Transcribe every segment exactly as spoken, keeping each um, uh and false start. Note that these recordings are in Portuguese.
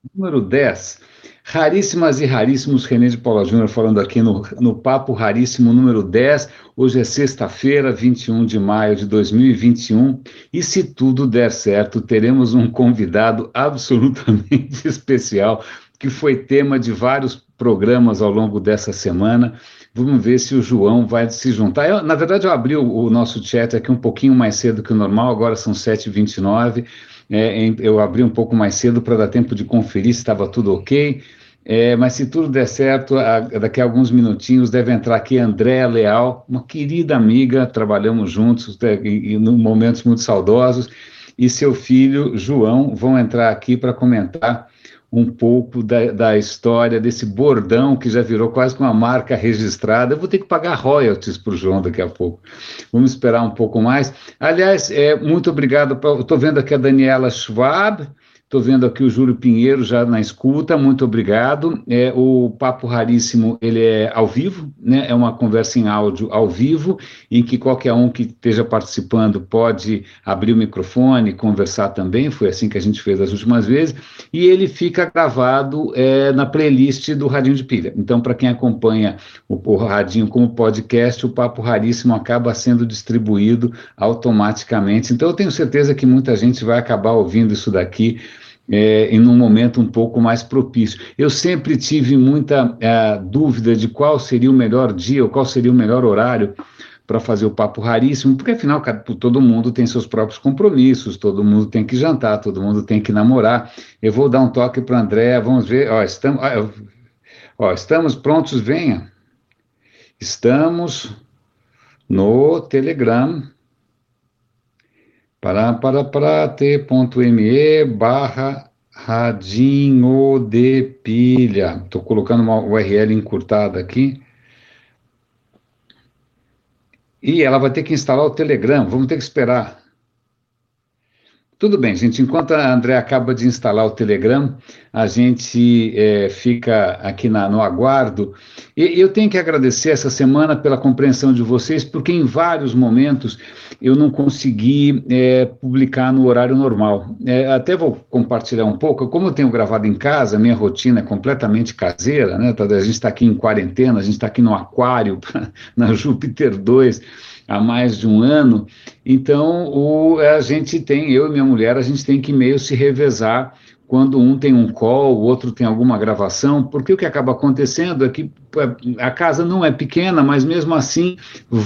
Número dez. Raríssimas e raríssimos, René de Paula Júnior falando aqui no, no Papo Raríssimo número dez. Hoje é sexta-feira, vinte e um de maio de dois mil e vinte e um, e se tudo der certo, teremos um convidado absolutamente especial, que foi tema de vários programas ao longo dessa semana. Vamos ver se o João vai se juntar. Eu, na verdade, eu abri o, o nosso chat aqui um pouquinho mais cedo que o normal, agora são sete e vinte e nove. É, em- eu abri um pouco mais cedo para dar tempo de conferir se estava tudo ok. É, mas se tudo der certo, a- daqui a alguns minutinhos deve entrar aqui Andréa Leal, uma querida amiga, trabalhamos juntos né, em, em momentos muito saudosos, e seu filho João vão entrar aqui para comentar um pouco da, da história desse bordão que já virou quase que uma marca registrada. Eu vou ter que pagar royalties para o João daqui a pouco. Vamos esperar um pouco mais. Aliás, é, muito obrigado. Estou vendo aqui a Daniela Schwab, estou vendo aqui o Júlio Pinheiro já na escuta, muito obrigado. É, o Papo Raríssimo, ele é ao vivo, né? É uma conversa em áudio ao vivo, em que qualquer um que esteja participando pode abrir o microfone, conversar também, foi assim que a gente fez as últimas vezes, e ele fica gravado é, na playlist do Radinho de Pilha. Então, para quem acompanha o, o Radinho como podcast, o Papo Raríssimo acaba sendo distribuído automaticamente. Então, eu tenho certeza que muita gente vai acabar ouvindo isso daqui é, em um momento um pouco mais propício. Eu sempre tive muita é, dúvida de qual seria o melhor dia ou qual seria o melhor horário para fazer o Papo Raríssimo, porque afinal todo mundo tem seus próprios compromissos, todo mundo tem que jantar, todo mundo tem que namorar. Eu vou dar um toque para a Andréa, vamos ver, ó, estamos, ó, estamos prontos, venha. Estamos no Telegram, para, para, para, t.me barra radinho de pilha. Estou colocando uma U R L encurtada aqui. E ela vai ter que instalar o Telegram, vamos ter que esperar. Tudo bem, gente. Enquanto a André acaba de instalar o Telegram, a gente é, fica aqui na- no aguardo. E eu tenho que agradecer essa semana pela compreensão de vocês, porque em vários momentos eu não consegui é, publicar no horário normal. É, até vou compartilhar um pouco. Como eu tenho gravado em casa, minha rotina é completamente caseira, né? Tá- A gente está aqui em quarentena, a gente está aqui no aquário, na Júpiter dois, há mais de um ano. Então, o, a gente tem, eu e minha mulher, a gente tem que meio se revezar quando um tem um call, o outro tem alguma gravação, porque o que acaba acontecendo é que a casa não é pequena, mas mesmo assim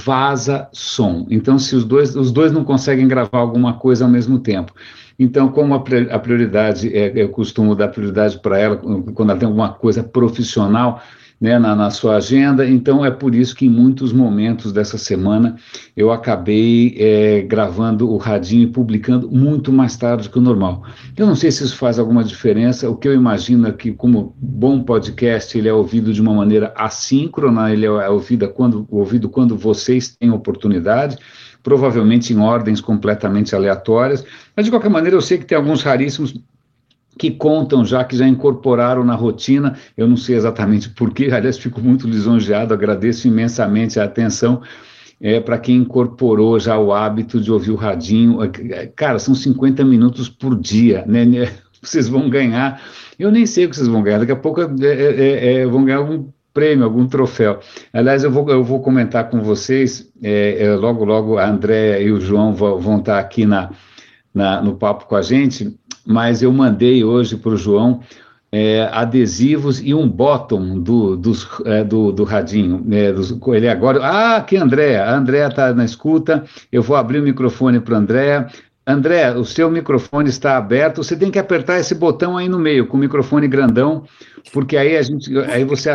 vaza som. Então, se os dois, os dois não conseguem gravar alguma coisa ao mesmo tempo. Então, como a, a prioridade, é, eu costumo dar prioridade para ela quando ela tem alguma coisa profissional, né, na, na sua agenda, então é por isso que em muitos momentos dessa semana eu acabei é, gravando o radinho e publicando muito mais tarde que o normal. Eu não sei se isso faz alguma diferença, o que eu imagino é que, como bom podcast, ele é ouvido de uma maneira assíncrona, ele é ouvido quando, ouvido quando vocês têm oportunidade, provavelmente em ordens completamente aleatórias, mas de qualquer maneira eu sei que tem alguns raríssimos que contam já, que já incorporaram na rotina, eu não sei exatamente porquê, aliás, fico muito lisonjeado, agradeço imensamente a atenção, é, para quem incorporou já o hábito de ouvir o radinho. Cara, são cinquenta minutos por dia, né? Vocês vão ganhar, eu nem sei o que vocês vão ganhar, daqui a pouco é, é, é, vão ganhar algum prêmio, algum troféu. Aliás, eu vou, eu vou comentar com vocês, é, é, logo, logo a André e o João vão, vão estar aqui na, na, no papo com a gente, mas eu mandei hoje para o João é, adesivos e um bottom do, dos, é, do, do radinho. É, dos, ele agora. Ah, aqui, Andréa. A Andréa está na escuta. Eu vou abrir o microfone para a Andréa. André, o seu microfone está aberto. Você tem que apertar esse botão aí no meio, com o microfone grandão, porque aí a gente. Aí você.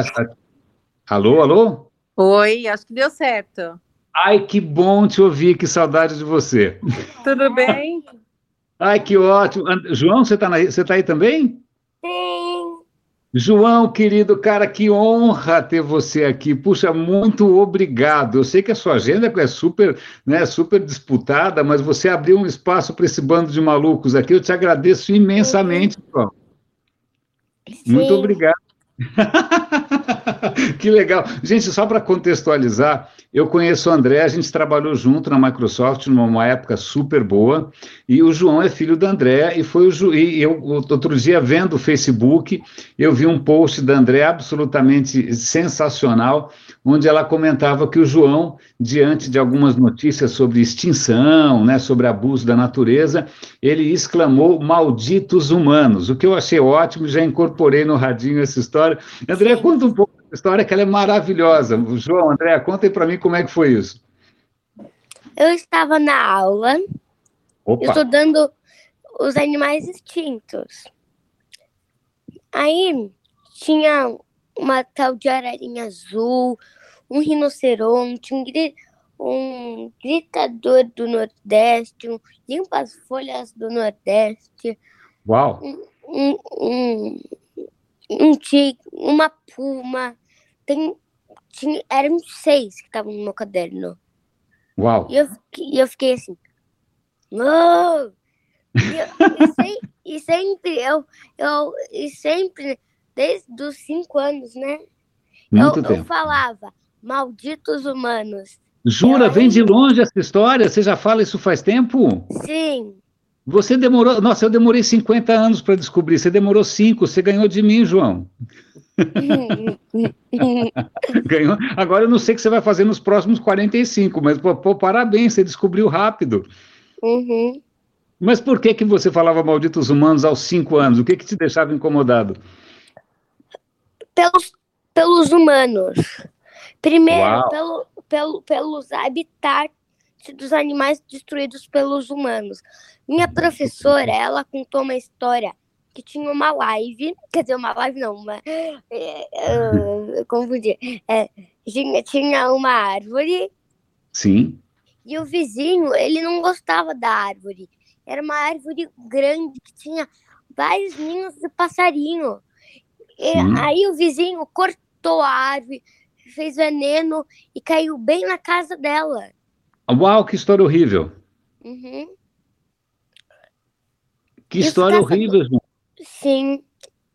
Alô, alô? Oi, acho que deu certo. Ai, que bom te ouvir, que saudade de você. Tudo bem? Ai, que ótimo. And- João, você está você tá aí também? Sim. João, querido, cara, que honra ter você aqui. Puxa, muito obrigado. Eu sei que a sua agenda é super, né, super disputada, mas você abriu um espaço para esse bando de malucos aqui. Eu te agradeço imensamente, João. Muito Sim. obrigado. Que legal. Gente, só para contextualizar, eu conheço o André, a gente trabalhou junto na Microsoft numa época super boa, e o João é filho da André, e foi o Ju... e eu outro dia vendo o Facebook, eu vi um post da André absolutamente sensacional, onde ela comentava que o João, diante de algumas notícias sobre extinção, né, sobre abuso da natureza, ele exclamou malditos humanos, o que eu achei ótimo, já incorporei no radinho essa história. André, Sim. conta um pouco dessa história, que ela é maravilhosa. João, André, conta aí para mim como é que foi isso. Eu estava na aula, Opa, estudando os animais extintos. Aí tinha uma tal de ararinha azul, um rinoceronte, um, gri... um gritador do Nordeste, um limpa-folhas do Nordeste, uau, um, um, um tigre, uma puma. Tem... Tinha... Eram seis que estavam no meu caderno. uau. E eu, fiquei- e eu fiquei assim, não! E, eu- e sem- e sempre, eu, eu, e sempre, desde os cinco anos, né? Eu, Muito eu tempo. falava, malditos humanos. Jura, Eu vem de ainda- longe essa história? Você já fala isso faz tempo? Sim, Você demorou. Nossa, eu demorei cinquenta anos para descobrir. Você demorou cinco. Você ganhou de mim, João. Ganhou. Agora eu não sei o que você vai fazer nos próximos quarenta e cinco, mas pô, pô, parabéns, você descobriu rápido. uhum. Mas por que que você falava malditos humanos aos cinco anos? O que que te deixava incomodado? Pelos, pelos humanos. Primeiro, Uau, pelo, pelo, pelos habitats dos animais destruídos pelos humanos. Minha professora, ela contou uma história que tinha uma live, quer dizer, uma live não, uma, é, é, eu confundi. É, tinha, tinha uma árvore sim. e o vizinho, ele não gostava da árvore. Era uma árvore grande que tinha vários ninhos de passarinho. E Sim. aí o vizinho cortou a árvore, fez veneno e caiu bem na casa dela. Uau, que história horrível. Uhum. Que E os história caçadores, horrível, João. sim.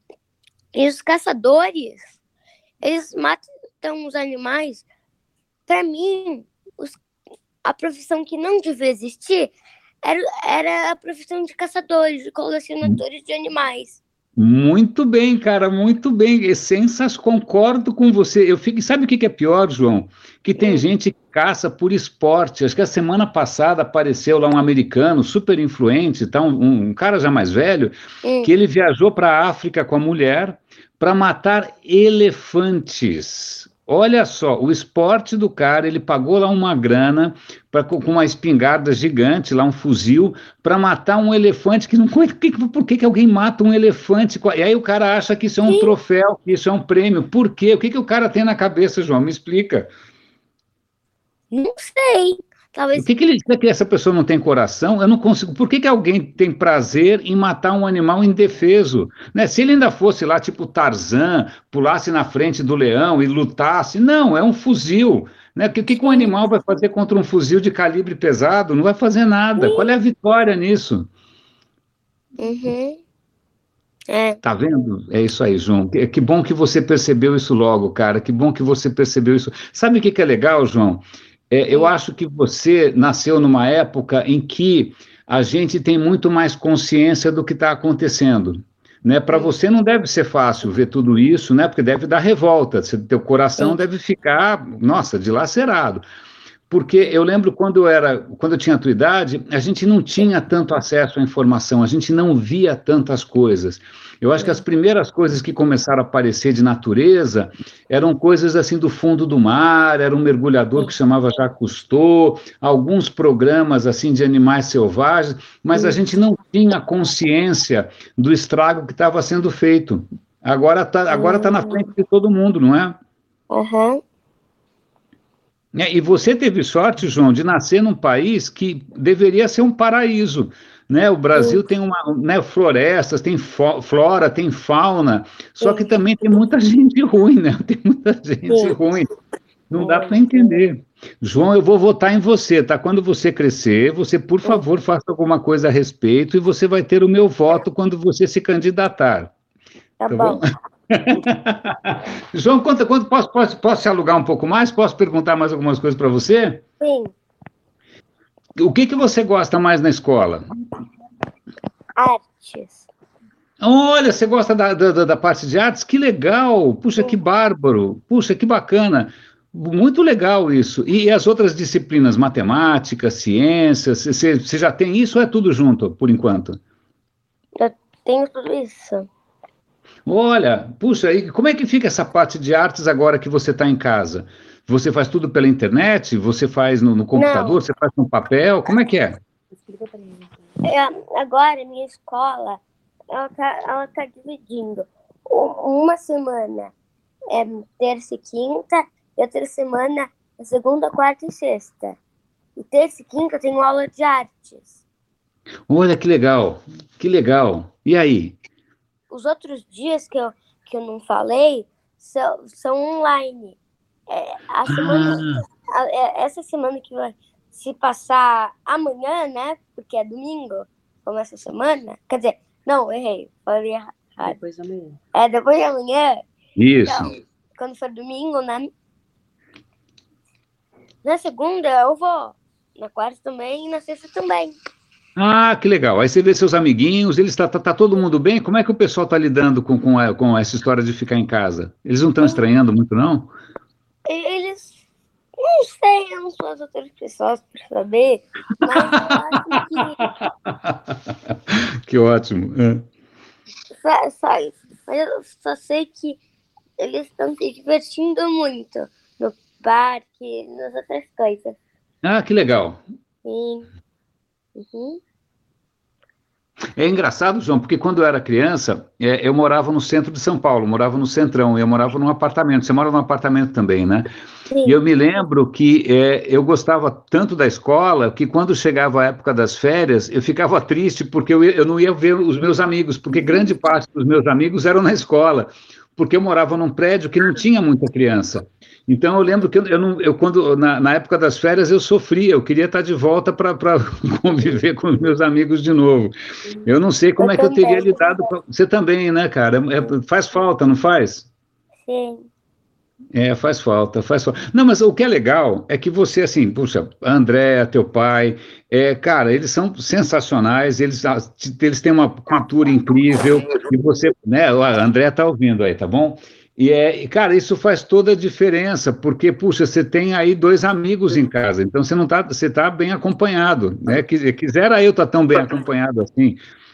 E os caçadores, eles matam os animais. Para mim, os- a profissão que não devia existir era, era a profissão de caçadores, de colecionadores de animais. Muito bem, cara, muito bem. Essências, concordo com você. Eu fico, sabe o que que é pior, João? Que tem Hum, gente que caça por esporte. Acho que a semana passada apareceu lá um americano super influente, tá? um, um um cara já mais velho, que hum. ele viajou para a África com a mulher para matar elefantes. Olha só, o esporte do cara, ele pagou lá uma grana pra, com com uma espingarda gigante, lá um fuzil, para matar um elefante que não. Por que, por que que alguém mata um elefante? E aí o cara acha que isso é um Sim, troféu, que isso é um prêmio. Por quê? O que que o cara tem na cabeça, João? Me explica. não sei. O Talvez. que que ele diz que essa pessoa não tem coração? Eu não consigo. Por que que alguém tem prazer em matar um animal indefeso? Né? Se ele ainda fosse lá, tipo Tarzan, pulasse na frente do leão e lutasse, não, é um fuzil. Né? O que, que que um Sim, animal vai fazer contra um fuzil de calibre pesado? Não vai fazer nada. Qual é a sim. vitória nisso? Uhum. É. Tá vendo? É isso aí, João. Que, que bom que você percebeu isso logo, cara. Que bom que você percebeu isso. Sabe o que que é legal, João? É, eu Hum, acho que você nasceu numa época em que a gente tem muito mais consciência do que está acontecendo. Né? Para hum, você não deve ser fácil ver tudo isso, né? Porque deve dar revolta. Seu teu coração sim. deve ficar, nossa, dilacerado. Porque eu lembro quando eu era, quando eu tinha a tua idade, a gente não tinha tanto acesso à informação, a gente não via tantas coisas. Eu acho que as Hum, primeiras coisas que começaram a aparecer de natureza eram coisas assim do fundo do mar, era um mergulhador que sim. chamava Jacques Cousteau, alguns programas assim de animais selvagens, mas a Hum, gente não tinha consciência do estrago que estava sendo feito. Agora está agora tá na frente hum. de todo mundo, não é? Aham. É, e você teve sorte, João, de nascer num país que deveria ser um paraíso, né? O Sim, Brasil tem uma, né, florestas, tem fo- flora, tem fauna, só que sim, também tem muita gente ruim, né? Tem muita gente sim. ruim. Não dá para entender. João, eu vou votar em você, tá? Quando você crescer, você, por Hum, favor, faça alguma coisa a respeito e você vai ter o meu voto quando você se candidatar, tá tá bom? bom. João, conta, quanto posso, posso, posso te alugar um pouco mais? Posso perguntar mais algumas coisas para você? Sim, O que que você gosta mais na escola? artes. Olha, você gosta da, da, da parte de artes? Que legal! Puxa, que bárbaro! Puxa, que bacana! Muito legal isso. E as outras disciplinas, matemática, ciências, você, você já tem isso ou é tudo junto, por enquanto? Eu tenho tudo isso. Olha, puxa, e como é que fica essa parte de artes agora que você está em casa? Você faz tudo pela internet? Você faz no, no computador? Não. Você faz no papel? Como é que é? É, agora, minha escola, ela tá, ela tá dividindo. U- Uma semana é terça e quinta, e outra semana é segunda, quarta e sexta. E terça e quinta eu tenho aula de artes. Olha, que legal, que legal. E aí? Os outros dias que eu, que eu não falei são, são online. É, a semana, Ah, a- é, essa semana que vai se passar amanhã, né? Porque é domingo, como essa semana. Quer dizer, não, errei, falei errado. Depois de amanhã. É depois de amanhã, isso. então, quando for domingo, né? Na segunda eu vou, na quarta também e na sexta também. Ah, que legal. Aí você vê seus amiguinhos, eles tá, tá, tá todo mundo bem? Como é que o pessoal está lidando com, com, a- com essa história de ficar em casa? Eles não estão estranhando muito, não? E- Eles, não sei, eu não sou as outras pessoas para saber, mas eu acho que Que ótimo. É. só, só isso. Mas eu só sei que eles estão se divertindo muito no parque, nas outras coisas. Ah, que legal. Sim. Uhum. É engraçado, João, porque quando eu era criança, é, eu morava no centro de São Paulo, morava no Centrão, eu morava num apartamento. Você mora num apartamento também, né? E eu Sim. me lembro que é, eu gostava tanto da escola que quando chegava a época das férias, eu ficava triste porque eu, ia- eu não ia ver os meus amigos, porque grande parte dos meus amigos eram na escola, porque eu morava num prédio que não tinha muita criança. Então eu lembro que eu, eu não, eu quando na, na época das férias eu sofria, eu queria estar de volta para conviver com os meus amigos de novo. Eu não sei como Eu é que eu teria também. lidado. com- Você também, né, cara? É- é- faz falta, não faz? Sim. É, faz falta, faz falta. Não, mas o que é legal é que você, assim, puxa, André, teu pai, é, cara, eles são sensacionais, eles, ah, t- eles têm uma cultura incrível, e você, né, o André tá ouvindo aí, tá bom? E, é, e, cara, isso faz toda a diferença, porque, puxa, você tem aí dois amigos em casa, então você não tá, você tá bem acompanhado, né? Quis- Quisera eu estar tão bem acompanhado assim.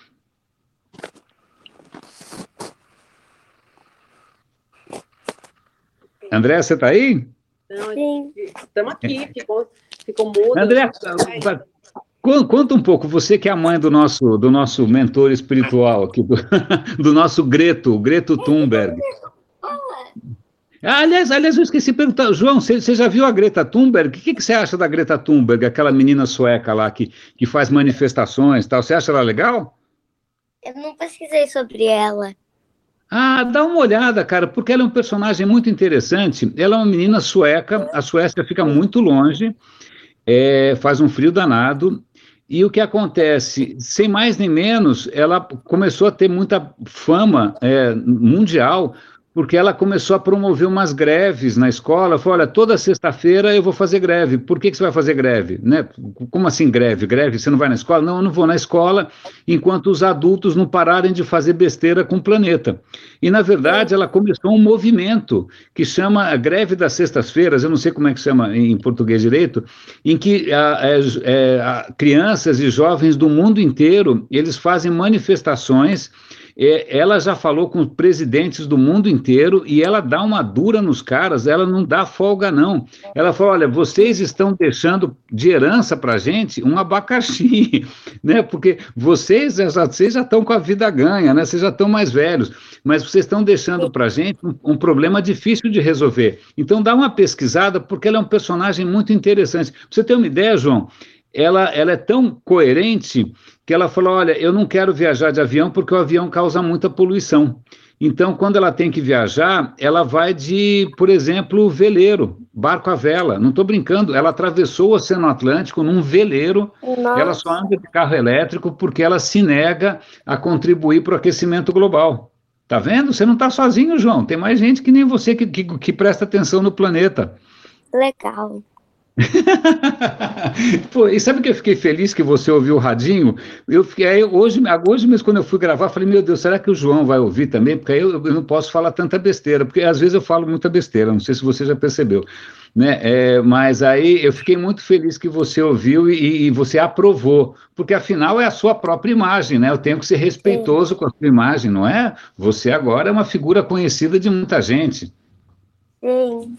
André, você tá aí? Sim. Estamos aqui, ficou, ficou mudo. André, Con- conta um pouco, você que é a mãe do nosso, do nosso mentor espiritual aqui, do, do nosso Greto, Greto Thunberg. Ah, aliás, aliás, eu esqueci de perguntar, João, você, você já viu a Greta Thunberg? O que, que você acha da Greta Thunberg, aquela menina sueca lá que, que faz manifestações e tal? Você acha ela legal? Eu não pesquisei sobre ela. Ah, dá uma olhada, cara, porque ela é um personagem muito interessante. Ela é uma menina sueca, a Suécia fica muito longe, é, faz um frio danado. E o que acontece? Sem mais nem menos, ela começou a ter muita fama é, mundial, porque ela começou a promover umas greves na escola. Falou: olha, toda sexta-feira eu vou fazer greve. Por que que você vai fazer greve? Né? Como assim greve? Greve? Você não vai na escola? Não, eu não vou na escola enquanto os adultos não pararem de fazer besteira com o planeta. E, na verdade, ela começou um movimento que chama a Greve das Sextas-Feiras, eu não sei como é que chama em português direito, em que a, é, a, crianças e jovens do mundo inteiro, eles fazem manifestações. É, ela já falou com presidentes do mundo inteiro e ela dá uma dura nos caras, ela não dá folga, não. Ela fala: olha, vocês estão deixando de herança para a gente um abacaxi, né? Porque vocês já, vocês já estão com a vida ganha, né? Vocês já estão mais velhos, mas vocês estão deixando para a gente um, um problema difícil de resolver. Então dá uma pesquisada, porque ela é um personagem muito interessante. Pra você ter uma ideia, João, ela, ela é tão coerente que ela falou: olha, eu não quero viajar de avião porque o avião causa muita poluição. Então, quando ela tem que viajar, ela vai de, por exemplo, veleiro, barco à vela. Não estou brincando, ela atravessou o Oceano Atlântico num veleiro. Ela só Nossa. anda de carro elétrico porque ela se nega a contribuir para o aquecimento global. Tá vendo? Você não está sozinho, João. Tem mais gente que nem você que, que, que presta atenção no planeta. Legal. Pô, e sabe que eu fiquei feliz que você ouviu o radinho? Eu fiquei, aí hoje, hoje mesmo, quando eu fui gravar, falei, meu Deus, será que o João vai ouvir também? Porque aí eu, eu não posso falar tanta besteira, porque às vezes eu falo muita besteira, não sei se você já percebeu, né? É, mas aí eu fiquei muito feliz que você ouviu e, e você aprovou, porque afinal é a sua própria imagem, né? Eu tenho que ser respeitoso com a sua imagem, não é? Você agora é uma figura conhecida de muita gente. Sim.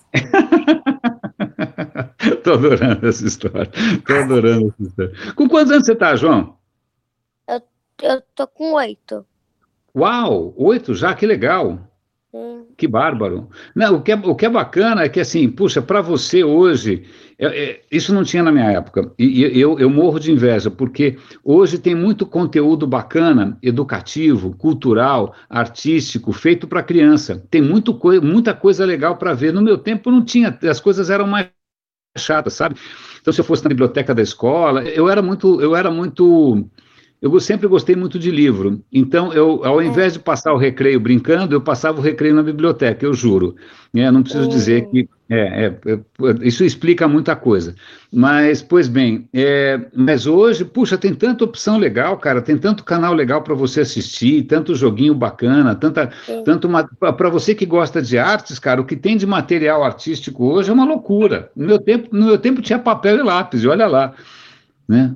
Tô adorando essa história. Tô adorando essa história. Com quantos anos você tá, João? Eu, eu tô com oito. Uau, oito já, que legal. Sim. Que bárbaro. Não, o que é, o que é bacana é que, assim, puxa, para você hoje, é- é, isso não tinha na minha época, e, e eu, eu morro de inveja, porque hoje tem muito conteúdo bacana, educativo, cultural, artístico, feito para criança. Tem muito coi muita coisa legal para ver. No meu tempo não tinha, as coisas eram mais chatas, sabe? Então, se eu fosse na biblioteca da escola, eu era muito, eu era muito eu sempre gostei muito de livro, então eu, ao invés de passar o recreio brincando, eu passava o recreio na biblioteca, eu juro. É, não preciso dizer Hum. que é, é, é, isso explica muita coisa. Mas, pois bem, é, mas hoje, puxa, tem tanta opção legal, cara, tem tanto canal legal para você assistir, tanto joguinho bacana, tanta, Sim. tanto para você que gosta de artes, cara, o que tem de material artístico hoje é uma loucura. No meu tempo, no meu tempo tinha papel e lápis, e olha lá, né?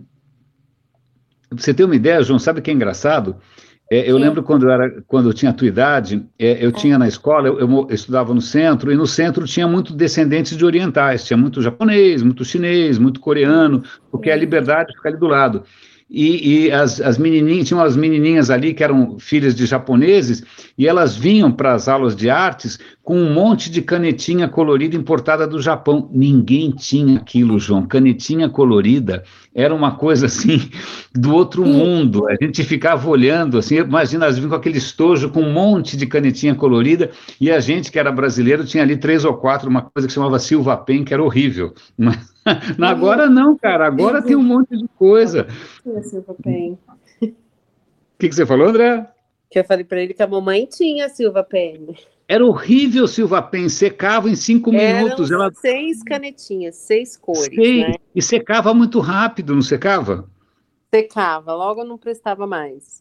Pra você ter uma ideia, João, sabe o que é engraçado? É, eu Sim. lembro quando eu, era, quando eu tinha a tua idade, é, eu tinha na escola, eu, eu mo- eu estudava no centro, e no centro tinha muito descendentes de orientais, tinha muito japonês, muito chinês, muito coreano, porque a liberdade fica ali do lado. E, e as, as menininhas, tinham as menininhas ali que eram filhas de japoneses, e elas vinham para as aulas de artes com um monte de canetinha colorida importada do Japão. Ninguém tinha aquilo, João. Canetinha colorida era uma coisa assim do outro mundo. A gente ficava olhando assim, imagina, elas vinham com aquele estojo com um monte de canetinha colorida, e a gente que era brasileiro tinha ali três ou quatro, uma coisa que se chamava Silva Pen, que era horrível. Mas agora não, cara, agora tem um monte de coisa. Tinha Silva Pen. O que, que você falou, André? Que eu falei pra ele que a mamãe tinha Silva Pen. Era horrível, Silva Pen, secava em cinco minutos, Eram ela seis canetinhas, seis cores, sei, né? e secava muito rápido, não secava? Secava, logo não prestava mais.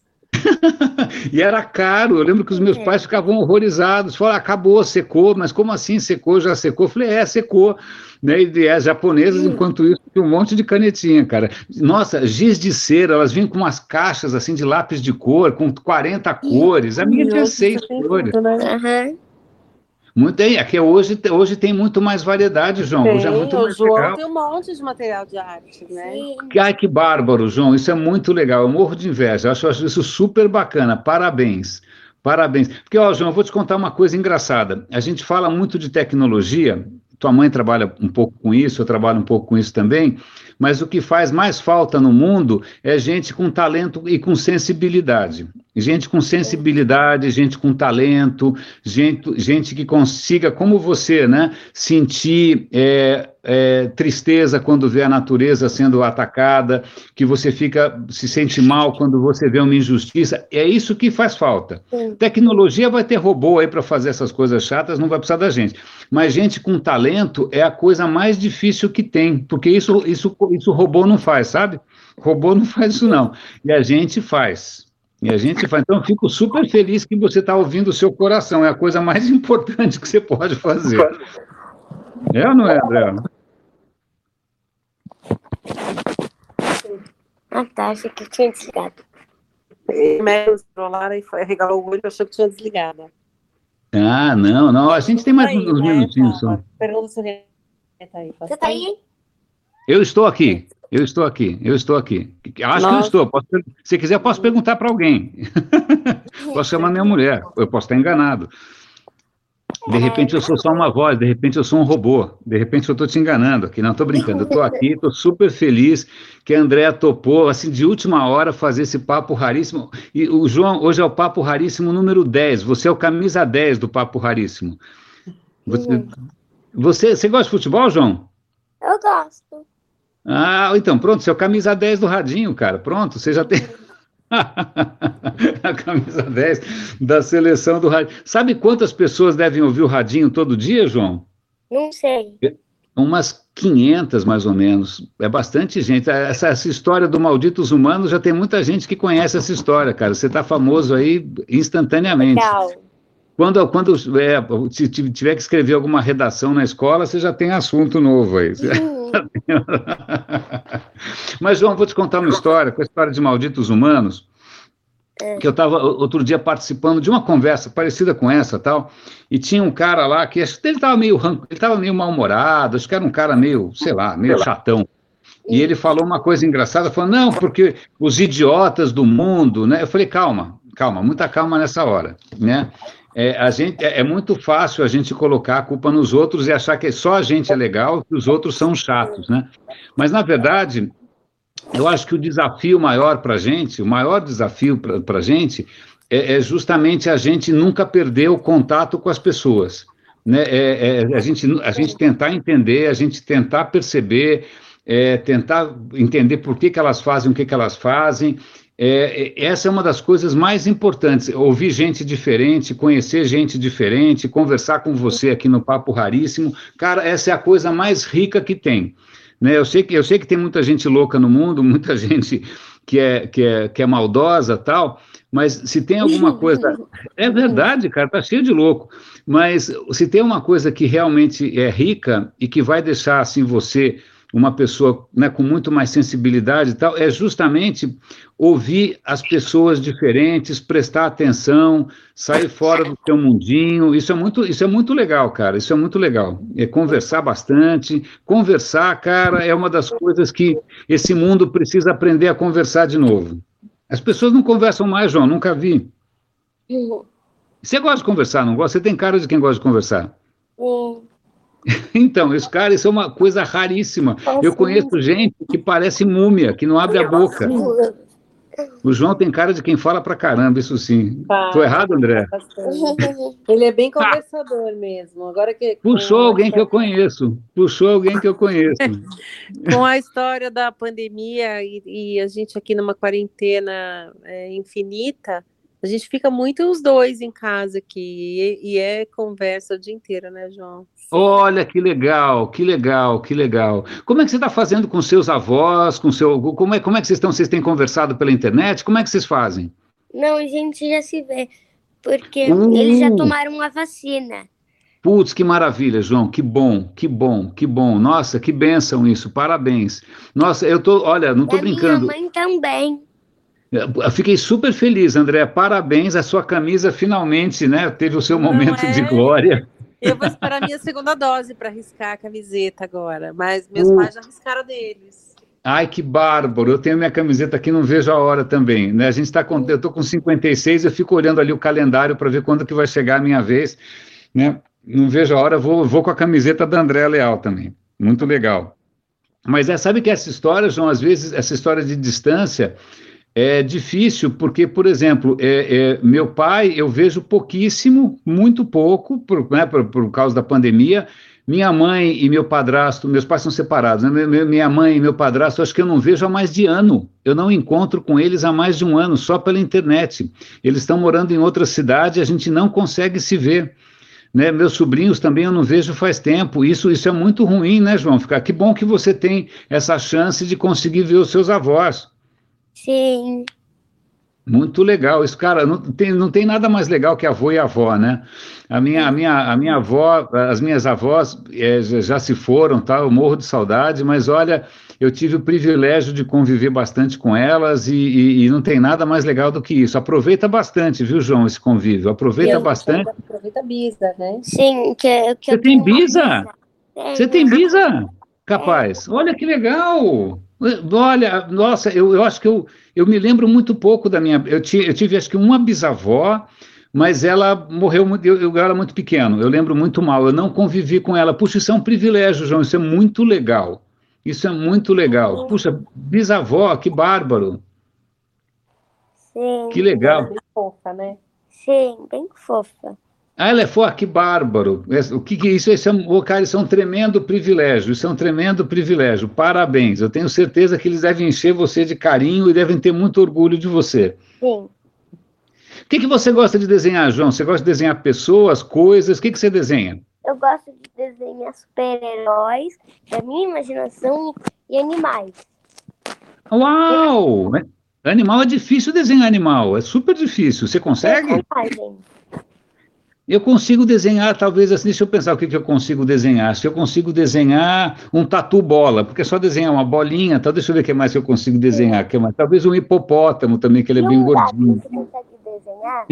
E era caro, eu lembro que os meus pais ficavam horrorizados, falaram, acabou, secou, mas como assim secou, já secou? Eu falei, é, secou, né, e as japonesas, enquanto isso, tinha um monte de canetinha, cara. Nossa, giz de cera, elas vinham com umas caixas, assim, de lápis de cor, com quarenta cores, a minha tinha Nossa, seis você tem cores. tudo, né? Aham. Muito, é que hoje, hoje tem muito mais variedade, João, hoje é Tem, muito o mais João legal. tem um monte de material de arte, né? Sim. Ai, que bárbaro, João. Isso é muito legal. Eu morro de inveja. Eu acho, acho isso super bacana. Parabéns. Parabéns. Porque, ó, João, eu vou te contar uma coisa engraçada. A gente fala muito de tecnologia. Tua mãe trabalha um pouco com isso, eu trabalho um pouco com isso também. Mas o que faz mais falta no mundo é gente com talento e com sensibilidade. Gente com sensibilidade, gente com talento, gente, gente que consiga, como você, né, sentir é, é, tristeza quando vê a natureza sendo atacada, que você fica, se sente mal quando você vê uma injustiça. É isso que faz falta. Sim. Tecnologia vai ter robô aí para fazer essas coisas chatas, não vai precisar da gente. Mas gente com talento é a coisa mais difícil que tem, porque isso, isso, isso robô não faz, sabe? Robô não faz isso, não. E a gente faz. E a gente faz. Então, eu fico super feliz que você está ouvindo o seu coração. É a coisa mais importante que você pode fazer. É ou não é, André? Ah, tá. Achei que eu tinha desligado. Ele mexe no celular e foi- regalou o olho e achou que tinha desligado. Ah, não, não. A gente tem mais Aí, uns né, minutinhos só. Paula? Pergunta se o Renan tá aí. Você tá aí? Eu estou aqui. Eu estou aqui. Eu estou aqui. Acho que eu Nossa. estou. Posso, se quiser, posso perguntar para alguém. Posso chamar minha mulher. Eu posso estar enganado. De repente eu sou só uma voz, de repente eu sou um robô, de repente eu estou te enganando aqui, não estou brincando, eu estou aqui, estou super feliz que a Andréa topou, assim, de última hora fazer esse papo raríssimo, e o João, hoje é o papo raríssimo número dez, você é o camisa dez do papo raríssimo. Você, você, você gosta de futebol, João? Eu gosto. Ah, então, pronto, você é o camisa dez do radinho, cara, pronto, você já tem... A camisa dez da seleção do Radinho. Sabe quantas pessoas devem ouvir o Radinho todo dia, João? Não sei. Umas quinhentas, mais ou menos. É bastante gente. Essa, essa história do Malditos Humanos, já tem muita gente que conhece essa história, cara. Você está famoso aí instantaneamente. Legal. Quando, quando é, se tiver que escrever alguma redação na escola, você já tem assunto novo aí. Uhum. Mas, João, vou te contar uma história, com a história de Malditos Humanos, É. que eu estava outro dia participando de uma conversa parecida com essa, tal, e tinha um cara lá que acho que ele estava meio ran- ele estava meio mal-humorado, acho que era um cara meio, sei lá, meio chatão. E ele falou uma coisa engraçada, falou, não, porque os idiotas do mundo, né? Eu falei, calma, calma, muita calma nessa hora, né? É, a gente, é, é muito fácil a gente colocar a culpa nos outros e achar que só a gente é legal, que os outros são chatos, né? Mas, na verdade, eu acho que o desafio maior para a gente, o maior desafio para a gente, é, é justamente a gente nunca perder o contato com as pessoas, né? É, é a gente, a gente tentar entender, a gente tentar perceber, é, tentar entender por que que elas fazem o que que elas fazem. É, é, essa é uma das coisas mais importantes, ouvir gente diferente, conhecer gente diferente, conversar com você aqui no Papo Raríssimo. Cara, essa é a coisa mais rica que tem. Né? Eu sei que, eu sei que tem muita gente louca no mundo, muita gente que é, que é, que é maldosa, tal, mas se tem alguma coisa... É verdade, cara, tá cheio de louco. Mas se tem uma coisa que realmente é rica e que vai deixar, assim, você uma pessoa, né, com muito mais sensibilidade e tal, é justamente ouvir as pessoas diferentes, prestar atenção, sair fora do seu mundinho. Isso é muito, isso é muito legal, cara. Isso é muito legal. É conversar bastante. Conversar, cara, é uma das coisas que esse mundo precisa aprender a conversar de novo. As pessoas não conversam mais, João, nunca vi. Você gosta de conversar, não gosta? Você tem cara de quem gosta de conversar. Sim. Então, esse cara, isso é uma coisa raríssima. Eu conheço gente que parece múmia, que não abre a boca. O João tem cara de quem fala pra caramba, isso sim. Tá, Tô errado, André? ele é bem conversador mesmo. Agora que Puxou com alguém a que eu conheço. Puxou alguém que eu conheço. com a história da pandemia e, e a gente aqui numa quarentena é, infinita, a gente fica muito os dois em casa aqui e, e é conversa o dia inteiro, né, João? Olha, que legal, que legal, que legal. Como é que você está fazendo com seus avós, com seu... Como é, como é que vocês estão? Vocês têm conversado pela internet? Como é que vocês fazem? Não, a gente já se vê, porque Uh! eles já tomaram a vacina. Putz, que maravilha, João, que bom, que bom, que bom. Nossa, que bênção isso, parabéns. Nossa, eu tô, olha, não tô A minha brincando. mãe também. Eu fiquei super feliz, André, parabéns, a sua camisa finalmente, né, teve o seu Não momento de é? glória. Eu vou esperar a minha segunda dose para riscar a camiseta agora, mas meus Uh. pais já riscaram deles. Ai, que bárbaro, eu tenho minha camiseta aqui, não vejo a hora também, né, a gente tá com, eu tô com cinquenta e seis, eu fico olhando ali o calendário para ver quando que vai chegar a minha vez, né, não vejo a hora, vou, vou com a camiseta da André Leal também, muito legal. Mas é, sabe que essa história, João, às vezes, essa história de distância é difícil, porque, por exemplo, é, é, meu pai eu vejo pouquíssimo, muito pouco, por, né, por, por causa da pandemia. Minha mãe e meu padrasto, meus pais são separados, né? Minha mãe e meu padrasto, acho que eu não vejo há mais de ano. Eu não encontro com eles há mais de um ano, só pela internet. Eles estão morando em outra cidade, a gente não consegue se ver. Né, meus sobrinhos também eu não vejo faz tempo. Isso, isso é muito ruim, né, João? Ficar, que bom que você tem essa chance de conseguir ver os seus avós. Sim. Muito legal. Isso, cara, não tem, não tem nada mais legal que avô e avó, né? A minha, a minha, a minha avó, as minhas avós é, já, já se foram, tá? Eu morro de saudade, mas olha, eu tive o privilégio de conviver bastante com elas e, e, e não tem nada mais legal do que isso. Aproveita bastante, viu, João, esse convívio. Aproveita bastante. Aproveita a bisa, né? Sim, que, que Você eu tem tenho uma bisa? Tenho. Você tem bisa? Capaz. Olha que legal. Olha, nossa, eu, eu acho que eu, eu me lembro muito pouco da minha... Eu, ti, eu tive, acho que, uma bisavó, mas ela morreu, muito- eu, eu era muito pequeno, eu lembro muito mal, eu não convivi com ela. Puxa, isso é um privilégio, João, isso é muito legal. Isso é muito legal. Puxa, bisavó, que bárbaro. Sim, Que legal. Bem fofa, né? sim, bem fofa. Ah, ela é forte, que bárbaro. O que, que é isso? Isso é, um, cara, isso é um tremendo privilégio, isso é um tremendo privilégio. Parabéns. Eu tenho certeza que eles devem encher você de carinho e devem ter muito orgulho de você. Sim. O que, que você gosta de desenhar, João? Você gosta de desenhar pessoas, coisas? O que, que você desenha? Eu gosto de desenhar super-heróis, da minha imaginação e animais. Uau! Animal é difícil desenhar animal, é super difícil. Você consegue? Eu consigo desenhar, talvez assim, deixa eu pensar o que, que eu consigo desenhar. Se eu consigo desenhar um tatu-bola, porque é só desenhar uma bolinha, tal, deixa eu ver o que mais que eu consigo desenhar. Que mais? Talvez um hipopótamo também, que ele é bem gordinho. Você consegue desenhar?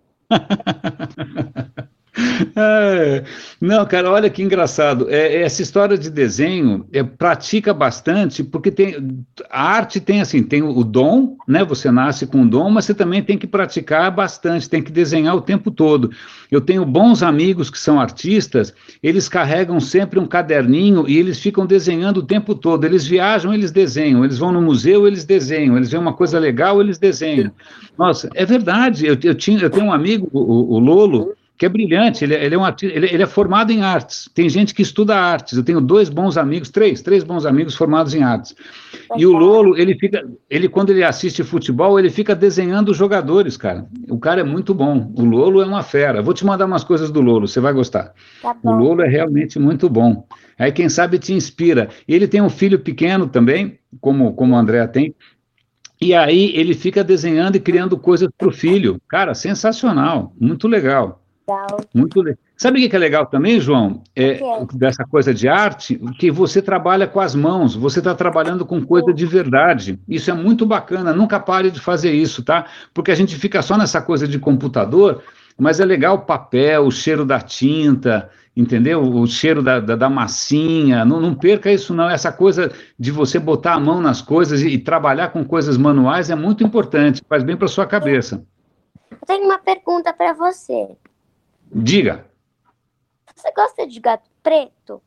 É, não, cara, olha que engraçado. É, essa história de desenho é, pratica bastante, porque tem, a arte tem assim, tem o, o dom, né? Você nasce com o dom, mas você também tem que praticar bastante, tem que desenhar o tempo todo. Eu tenho bons amigos que são artistas, eles carregam sempre um caderninho e eles ficam desenhando o tempo todo. Eles viajam, eles desenham, eles vão no museu, eles desenham, eles veem uma coisa legal, eles desenham. Nossa, é verdade. Eu, eu, tinha, eu tenho um amigo, o, o Lolo, que é brilhante, ele, ele, é um artista, ele, ele é formado em artes, tem gente que estuda artes, eu tenho dois bons amigos, três, três bons amigos formados em artes, e o Lolo, ele fica, ele quando ele assiste futebol, ele fica desenhando os jogadores, cara, o cara é muito bom, o Lolo é uma fera, vou te mandar umas coisas do Lolo, você vai gostar, Tá o Lolo é realmente muito bom, aí quem sabe te inspira, ele tem um filho pequeno também, como, como o André tem, e aí ele fica desenhando e criando coisas para o filho, cara, sensacional, muito legal. Muito legal. Sabe o que é legal também, João? É, dessa coisa de arte, que você trabalha com as mãos, você está trabalhando com coisa de verdade. Isso é muito bacana, nunca pare de fazer isso, tá? Porque a gente fica só nessa coisa de computador, mas é legal o papel, o cheiro da tinta, entendeu? O cheiro da, da, da massinha, não, não perca isso não, essa coisa de você botar a mão nas coisas e, e trabalhar com coisas manuais é muito importante, faz bem para sua cabeça. Eu tenho uma pergunta para você. Diga. Você gosta de gato preto?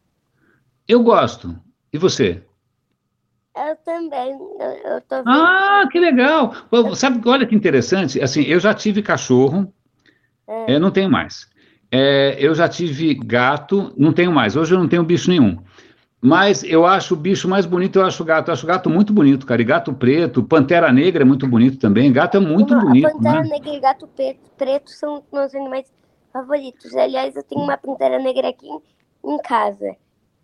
Eu gosto. E você? Eu também. Eu, eu tô vendo. Ah, que legal. Sabe, olha que interessante. Assim, eu já tive cachorro, é. É, não tenho mais. É, eu já tive gato, não tenho mais. Hoje eu não tenho bicho nenhum. Mas eu acho o bicho mais bonito, eu acho o gato. Eu acho o gato muito bonito, cara. E gato preto, pantera negra é muito bonito também. Gato é muito Uma, bonito. A pantera né? negra e gato preto, preto são meus animais favoritos. Aliás, eu tenho uma pantera negra aqui em, em casa.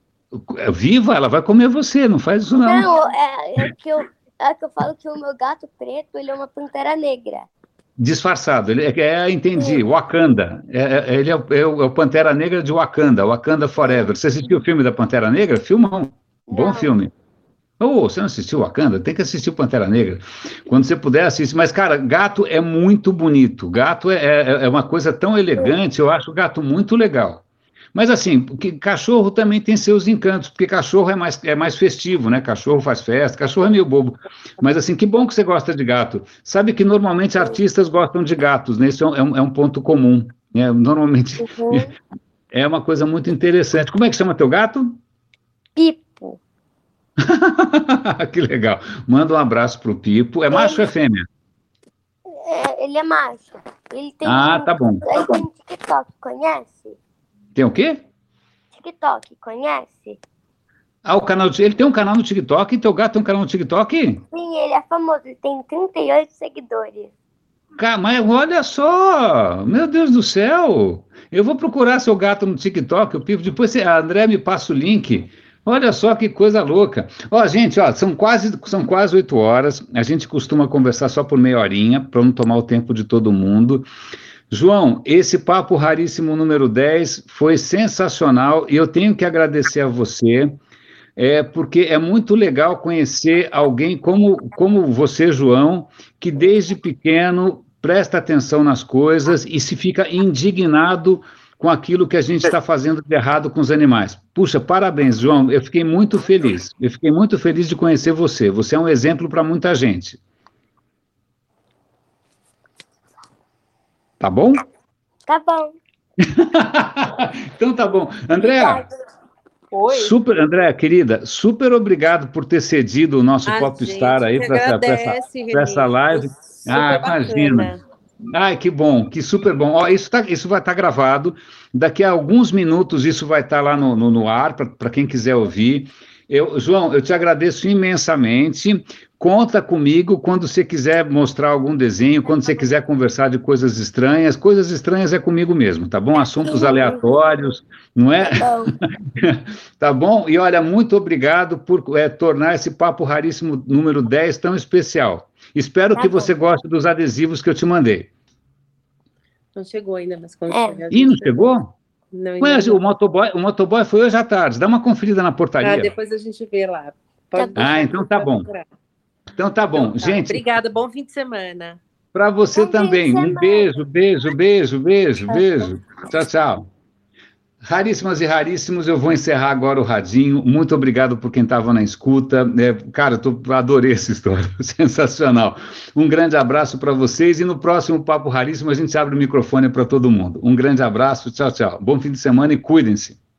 Viva, ela vai comer você, não faz isso não. Não, é, é, que eu, é que eu falo que o meu gato preto, ele é uma pantera negra. Disfarçado, ele é, é entendi, Sim. Wakanda, é, é, ele é, é, o, é o Pantera Negra de Wakanda, Wakanda Forever. Você assistiu o filme da Pantera Negra? Filmão, bom não. filme. Oh, você não assistiu Wakanda? Tem que assistir o Pantera Negra. Quando você puder, assiste. Mas, cara, gato é muito bonito. Gato é, é, é uma coisa tão elegante, eu acho o gato muito legal. Mas, assim, que, cachorro também tem seus encantos, porque cachorro é mais, é mais festivo, né? Cachorro faz festa, cachorro é meio bobo. Mas, assim, que bom que você gosta de gato. Sabe que, normalmente, artistas gostam de gatos, né? Isso é um, é um ponto comum. Né? Normalmente, uhum. é uma coisa muito interessante. Como é que chama teu gato? Pipo. Que legal. Manda um abraço pro Pipo. É macho ou é fêmea? É, ele é macho. Ele tem ah, um, tá bom. Ele tem TikTok, conhece? Tem o quê? TikTok, conhece? Ah, o canal de... ele tem um canal no TikTok? Teu gato tem um canal no TikTok? Sim, ele é famoso. Ele tem trinta e oito seguidores. Cara, mas olha só! Meu Deus do céu! Eu vou procurar seu gato no TikTok, o Pipo. Depois a André me passa o link. Olha só que coisa louca. Ó, gente, ó, são quase são quase oito horas. A gente costuma conversar só por meia horinha, para não tomar o tempo de todo mundo. João, esse papo raríssimo número dez foi sensacional e eu tenho que agradecer a você, é, porque é muito legal conhecer alguém como, como você, João, que desde pequeno presta atenção nas coisas e se fica indignado com aquilo que a gente está fazendo de errado com os animais. Puxa, parabéns, João, eu fiquei muito feliz, eu fiquei muito feliz de conhecer você, você é um exemplo para muita gente. Tá bom? Tá bom. Então tá bom. Andréa, Oi. super, Andréa, querida, super obrigado por ter cedido o nosso Popstar aí para essa, essa live. Super ah, bacana. imagina. Ai, que bom, que super bom. Ó, isso, tá, isso vai estar gravado. Daqui a alguns minutos isso vai estar lá no, no, no ar, para quem quiser ouvir. Eu, João, eu te agradeço imensamente. Conta comigo quando você quiser mostrar algum desenho, quando você quiser conversar de coisas estranhas. Coisas estranhas é comigo mesmo, tá bom? Assuntos aleatórios, não é? Tá bom. Tá bom? E olha, muito obrigado por é, tornar esse Papo Raríssimo número dez tão especial. Espero Tá que bom. você goste dos adesivos que eu te mandei. Não chegou ainda, mas quando É. chegar, a Ih, gente não vê. chegou? Não, ainda Ué, não. o motoboy, o motoboy foi hoje à tarde. Dá uma conferida na Ah, portaria. depois a gente vê lá. Pode Tá deixar Ah, que então eu tá vou bom. procurar. Então tá bom. Então tá. Gente, Obrigada, bom fim de semana. para você Bom fim de também. Um semana. beijo, beijo, beijo, beijo, Tchau. beijo. Tchau, tchau. Raríssimas e raríssimos, eu vou encerrar agora o radinho. Muito obrigado por quem estava na escuta. É, cara, eu tô, adorei essa história, sensacional. Um grande abraço para vocês e no próximo Papo Raríssimo a gente abre o microfone para todo mundo. Um grande abraço, tchau, tchau. Bom fim de semana e cuidem-se.